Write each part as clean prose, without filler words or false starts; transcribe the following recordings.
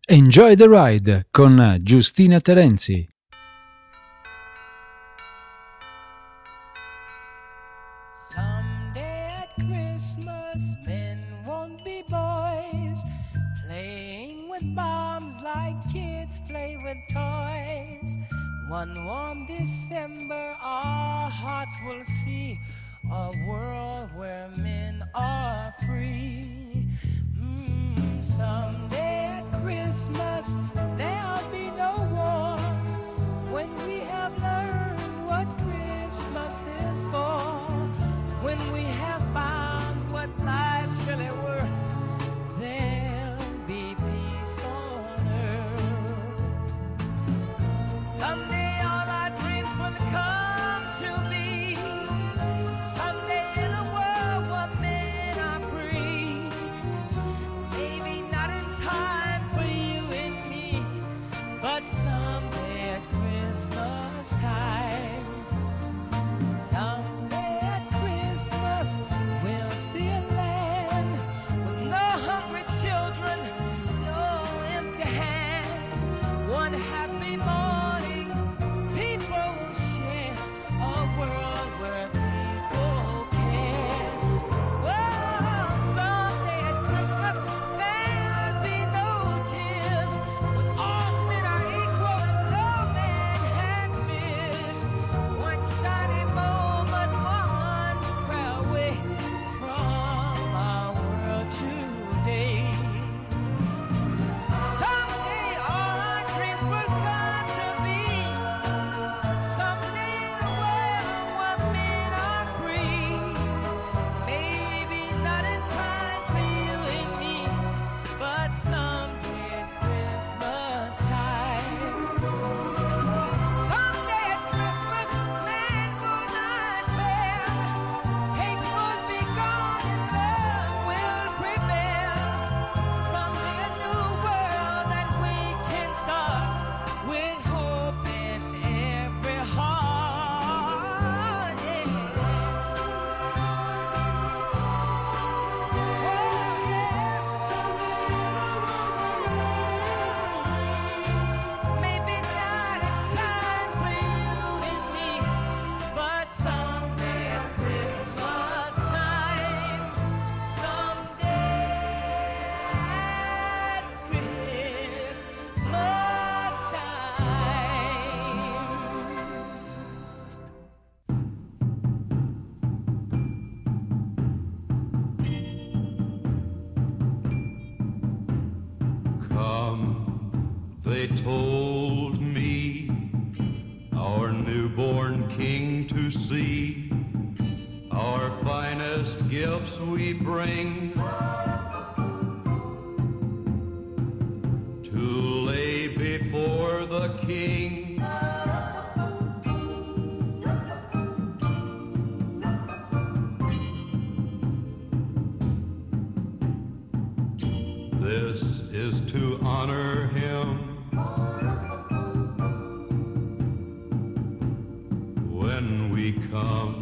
Enjoy the Ride con Giustina Terenzi. Someday at Christmas, men won't be boys, playing with bombs like kids play with toys. One warm December, our hearts will see a world where men are free. Someday at Christmas, there'll be no wars when we have learned what Christmas is for. When we have found what life's really worth, there'll be peace on earth. Someday all our dreams will come to be. Someday in a world where men are free. Maybe not in time for you and me, but someday at Christmas time. Someday at Christmas we'll see a land with no hungry children, no empty hand. One happy morning, people will share a world where people care. Oh, someday at Christmas there'll be no tears, when all men are equal and no man has fears. One shiny moment, one prayer away from our world today. Someday all our dreams will come to be. Someday in a world where men are free. Maybe not in time for you and me, but someday at Christmas time. Someday at Christmas, man will not fail. Hate will be gone and love will prevail. Someday a new world that we can start with hope in every heart. Yeah. Maybe not in time for you and me, but someday at Christmas time. Someday at Christmas time. Come, they told me, our newborn king to see. Our finest gifts we bring to lay before the king. This is to honor him when we come.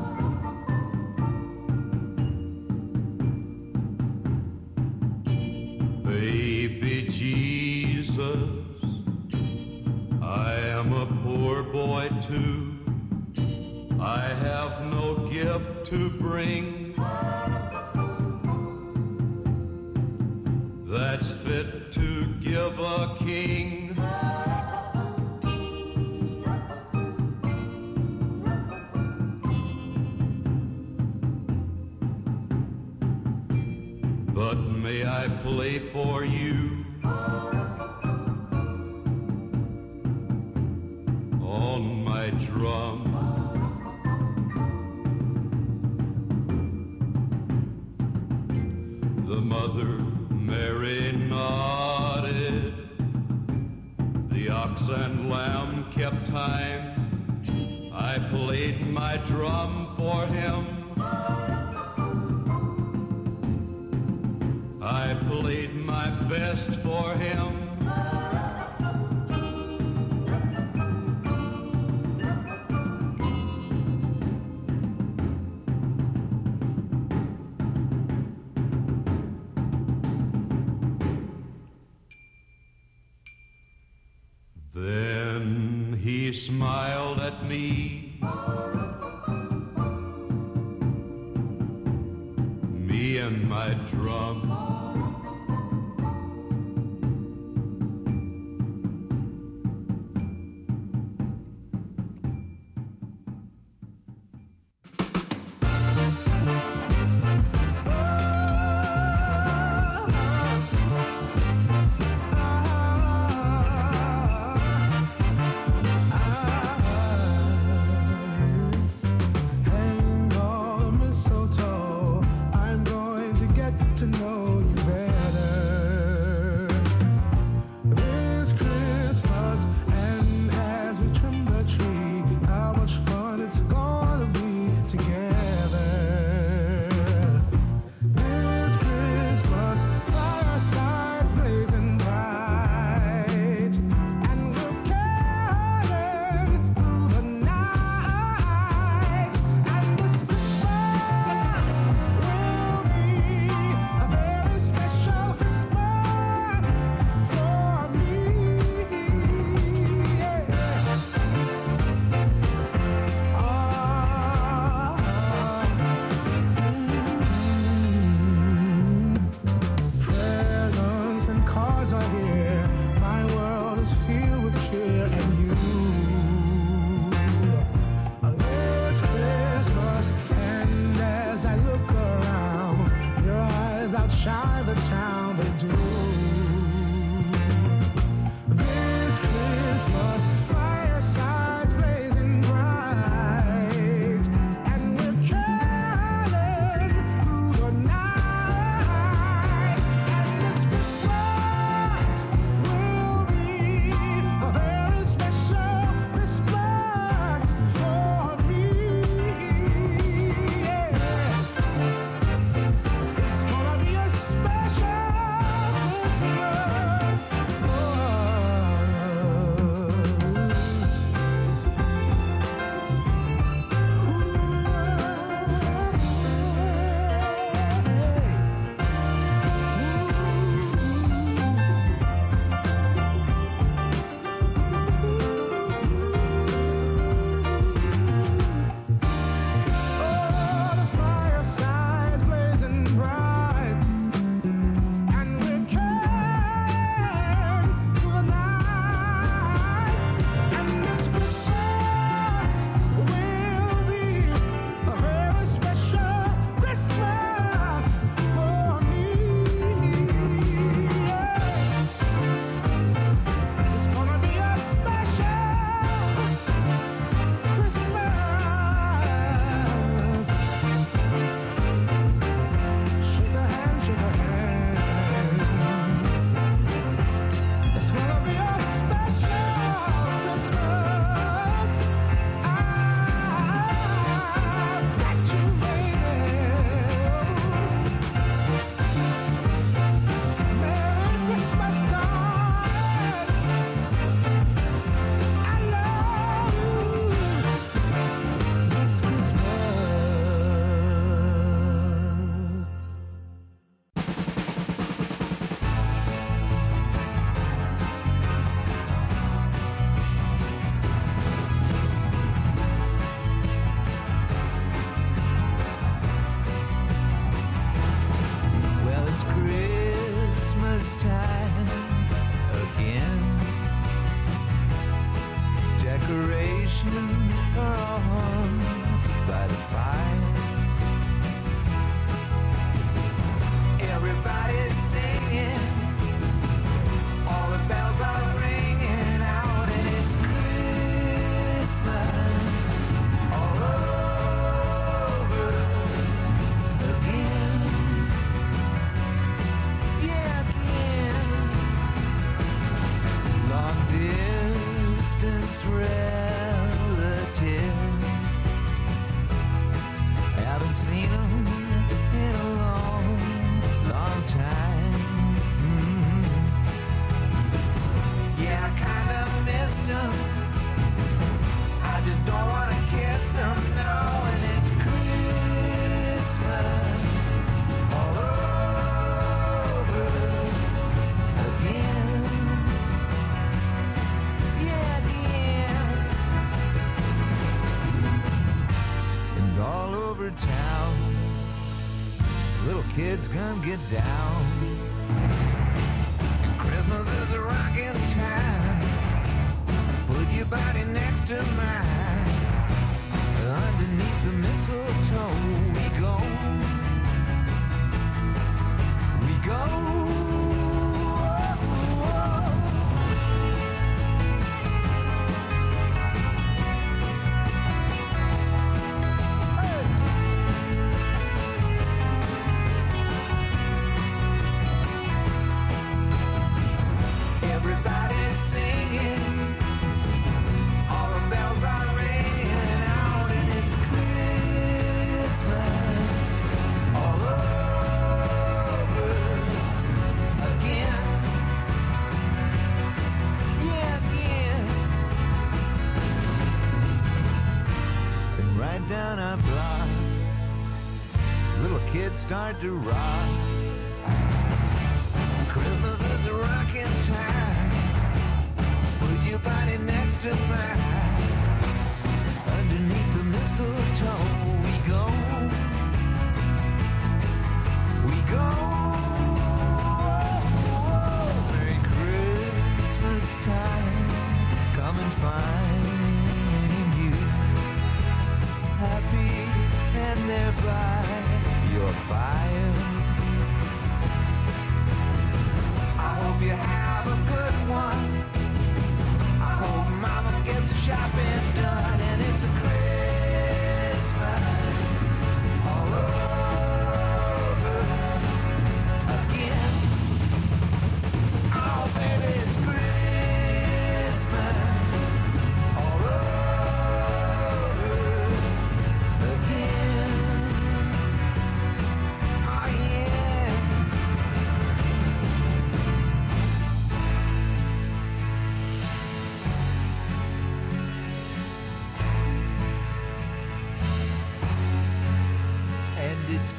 Baby Jesus, I am a poor boy too. I have no gift to bring that's fit to give a king. But may I play for you on my drum? The mother Mary nodded, the ox and lamb kept time. I played my drum for him. I played my best for him. He smiled at me. Me and my drum. kids gonna get down. And Christmas is a rocking time. Put your body next to mine. Underneath the mistletoe we go. We go. Everybody's singing, all the bells are ringing out, and it's Christmas all over again. Yeah, again. And right down our block, little kids start to rock. Christmas is a rocking time. Put your body next to mine. Underneath the mistletoe we go. We go. Merry Christmas time. Come and find you happy and thereby your fire. I hope you have a good one. I hope mama gets the shopping done, and it's a Christmas all over again. Oh baby, it's Christmas all over again. Oh yeah. And it's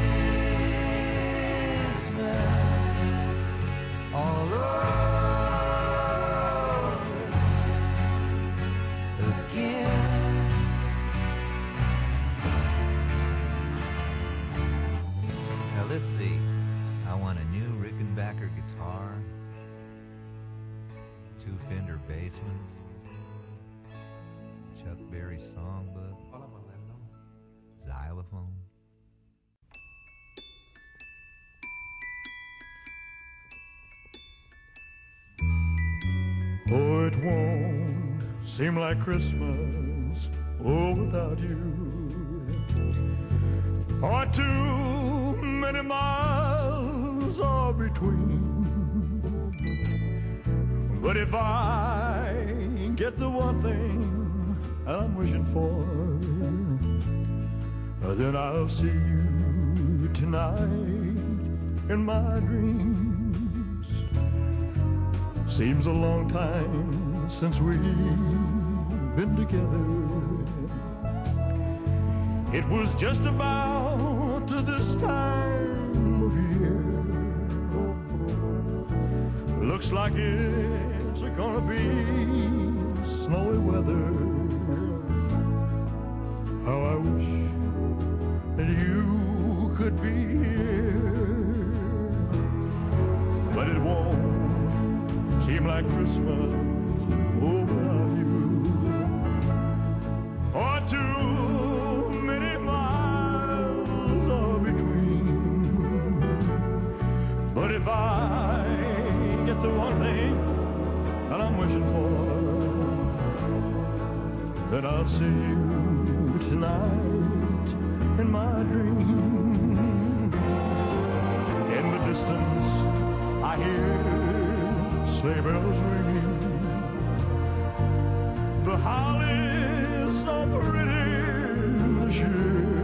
Christmas all over again. Now let's see. I want a new Rickenbacker guitar, 2 Fender Bassmans, Chuck Berry songbook, xylophone. Oh, it won't seem like Christmas, oh, without you. For too many miles are between. But if I get the one thing I'm wishing for, then I'll see you tonight in my dreams. Seems a long time since we've been together. It was just about to this time of year. Looks like it's gonna be snowy weather. How I wish that you could be here. But it won't seem like Christmas without you. For too many miles are between. But if I get the one thing that I'm wishing for, then I'll see you tonight in my dream. In the distance I hear sleigh bells ringing. The holly's so pretty this year,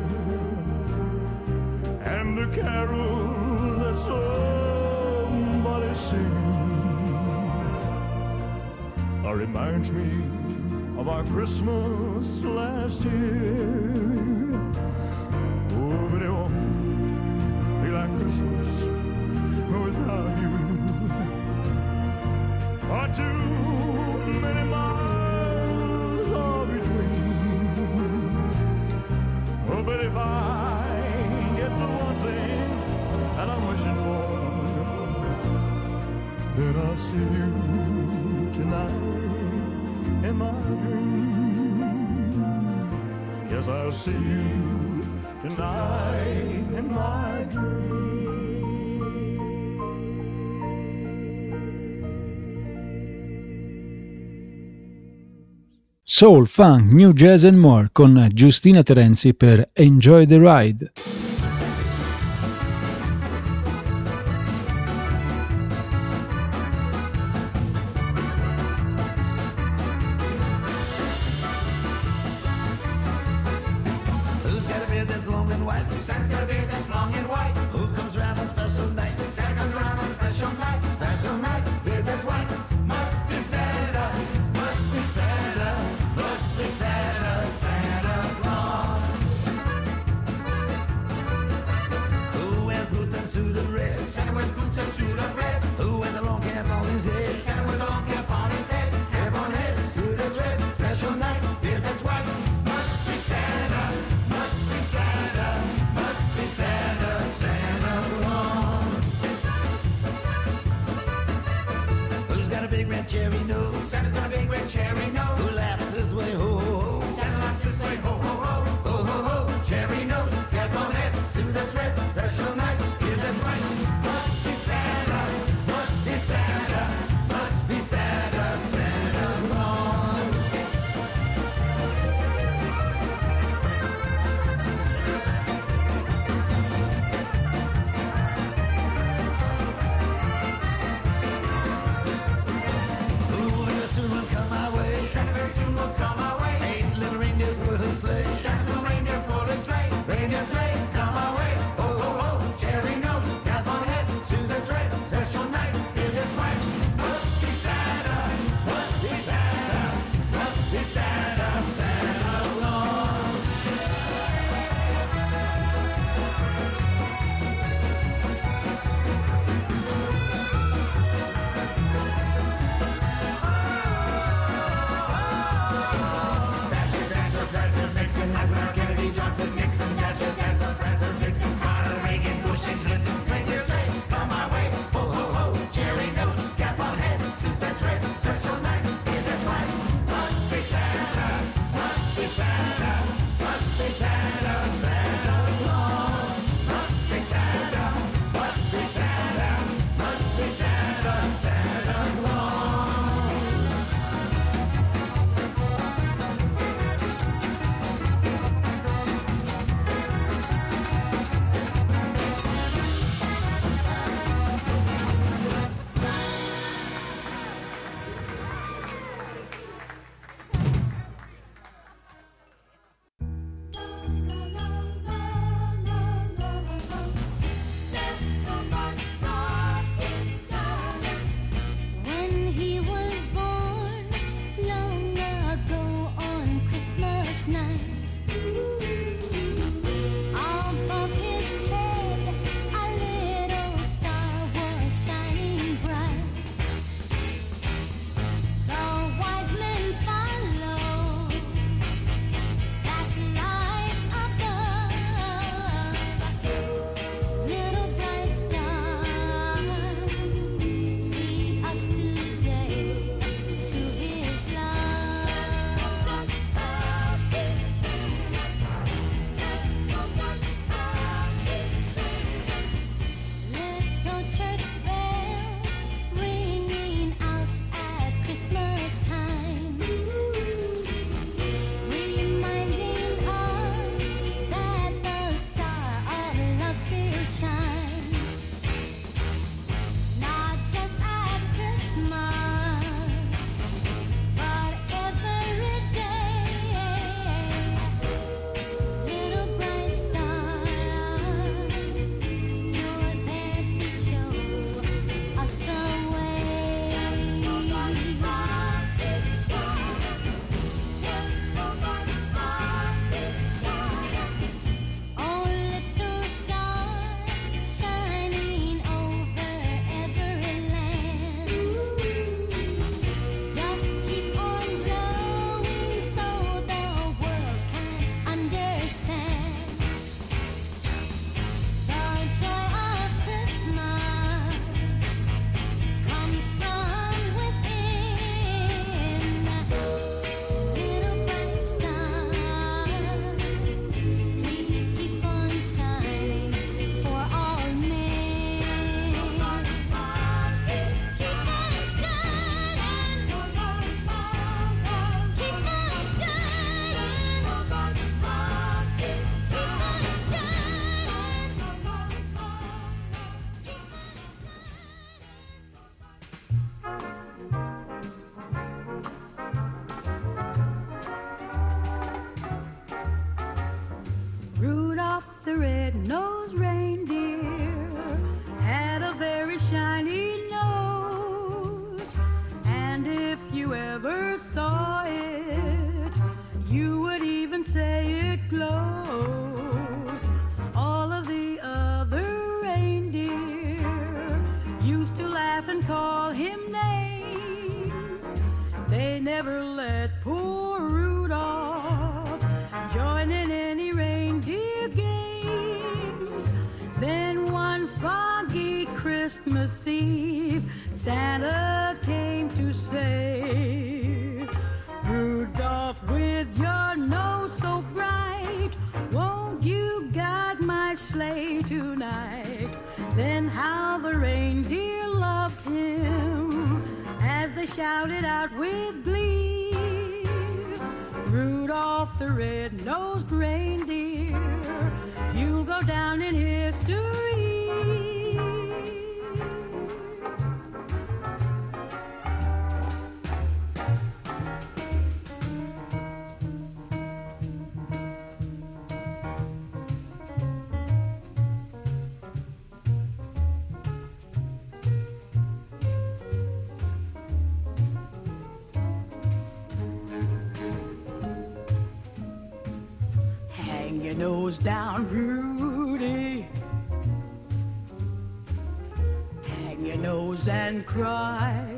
and the carols that somebody's singing reminds me of our Christmas last year. Oh, but it won't be like Christmas without you. For too many miles are between. Oh, but if I get the one thing Then I'll see you tonight in my dreams. Yes, I'll see you tonight in my dreams. Soul, funk, new jazz and more con Giustina Terenzi per Enjoy the Ride. Who's got a beard that's long and white? Santa's got a beard that's long and white. Who comes round on special night? Santa comes round on special night. Special night, beard that's white. Must be Santa, must be Santa, must be Santa, Santa Claus. Who wears boots and suit of red? Santa wears boots and suit of red. Who wears a long cap on his head? Santa wears a long cap on his head. Cap on head, suit of red. Special night, beard that's white. Must be Santa, must be Santa, must be Santa, Santa Claus. Who's got a big red cherry nose? Santa's got a big red cherry nose. Who laughs this way, ho, ho, ho? Santa laughs this way, ho, ho, ho. Ho, ho, ho, cherry nose, cap on head, suit that's red, special night, beard that's white. Must be Santa, must be Santa, must be Santa, Santa Claus. Who very soon will come my way? Santa very soon will come my way. 8 little reindeers pull a sleigh. Santa's little reindeer pull a sleigh. Reindeer sleigh, come my way. Ho, ho, ho, cherry nose, cap on head, you ever saw it, you would even say it glows. All of the other reindeer used to laugh and call him names. They never let poor Rudolph join in any reindeer games. Then one foggy Christmas Eve, Santa came to say, Rudolph, with your nose so bright, won't you guide my sleigh tonight? Then how the reindeer loved him as they shouted out with glee, Rudolph the red-nosed reindeer, you'll go down in history. Hang your nose down, Rudy. Hang your nose and cry.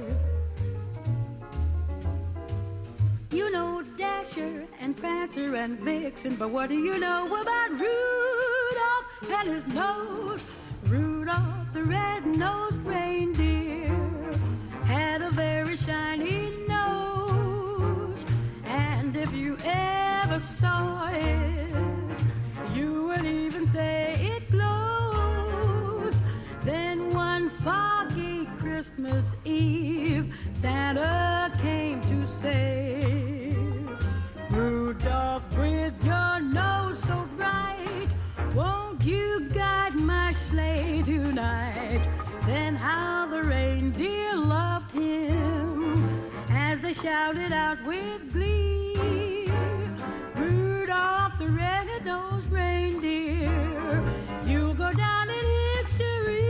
You know Dasher and Prancer and Vixen, but what do you know about Rudolph and his nose? Rudolph the red-nosed reindeer had a very shiny nose, and if you ever saw it, you would even say it glows. Then one foggy Christmas Eve, Santa came to say, Rudolph, with your nose so bright, won't you guide my sleigh tonight? Then how the reindeer loved him as they shouted out with glee, Rudolph the red-nosed reindeer, you'll go down in history.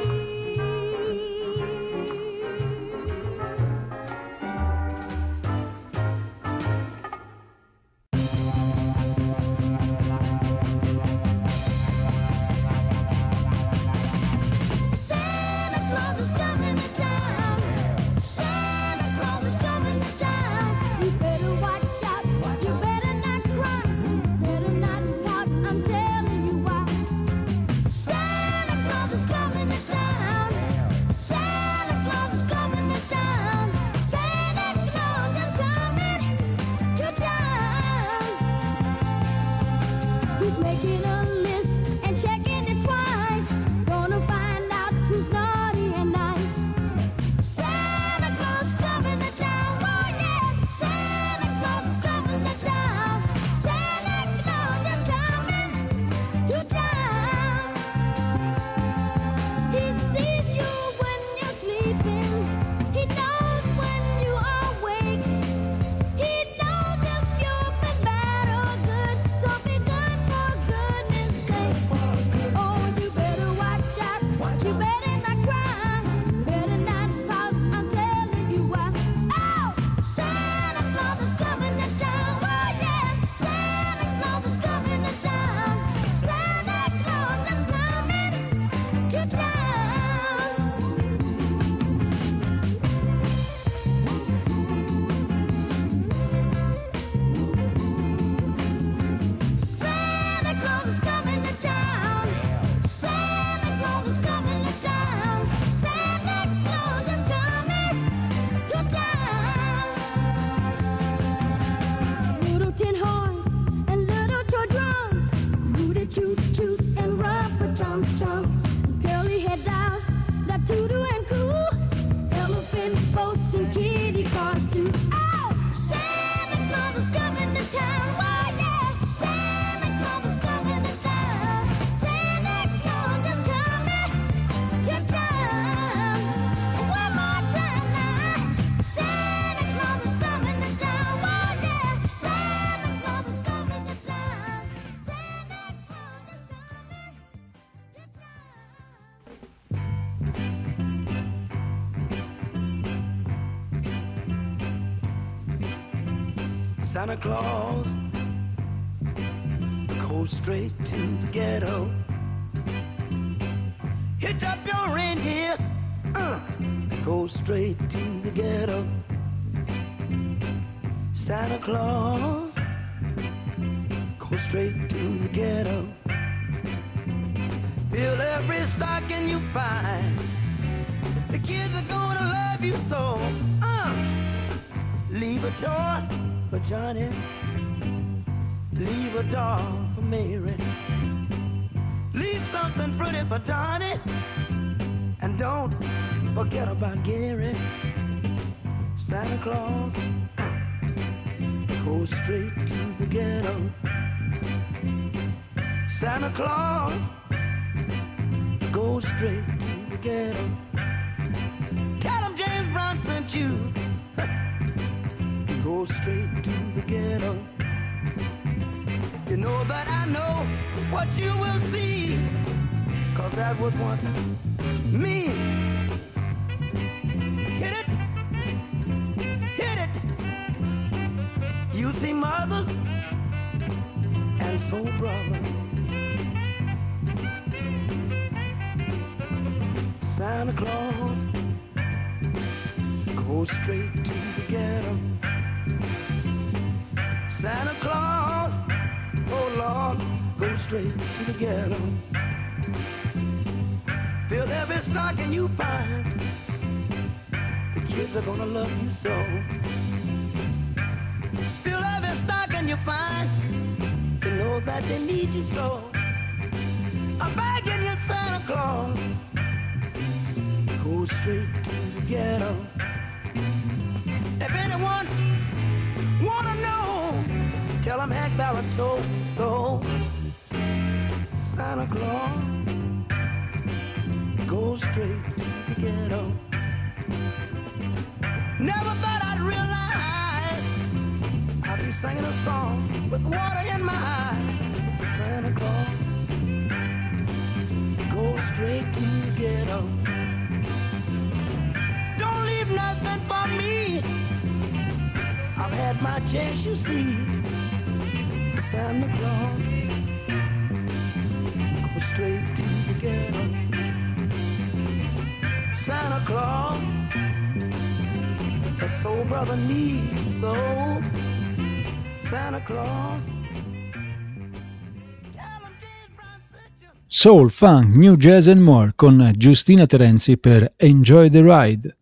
Santa Claus is coming to town. Santa Claus is coming to town. You better watch Santa Claus goes straight to the ghetto. Hitch up your reindeer, go straight to the ghetto. Santa Claus go straight to the ghetto. Fill every stocking you find. The kids are gonna love you so. Leave a toy for Johnny, leave a doll for Mary, leave something pretty for Donnie, and don't forget about Gary. Santa Claus goes straight to the ghetto. Santa Claus goes straight to the ghetto. Tell him James Brown sent you. Go straight to the ghetto. You know that I know what you will see, 'cause that was once me. Hit it, hit it. You see mothers and soul brothers. Santa Claus goes straight to the ghetto. Santa Claus, oh Lord, go straight to the ghetto. Fill every stocking you find. The kids are gonna love you so. Fill every stocking you find. You know that they need you so. I'm begging you, Santa Claus, go straight to the ghetto. If anyone wanna know, tell him Hank Ballard told me so. Santa Claus goes straight to the ghetto. Never thought I'd realize I'd be singing a song with water in my eyes. Santa Claus goes straight to the ghetto. Don't leave nothing for me. I've had my chance, you see. Santa Claus goes straight to the ghetto. Santa Claus, the soul brother needs so. Santa Claus. Soul, funk, new jazz and more con Giustina Terenzi per Enjoy the Ride.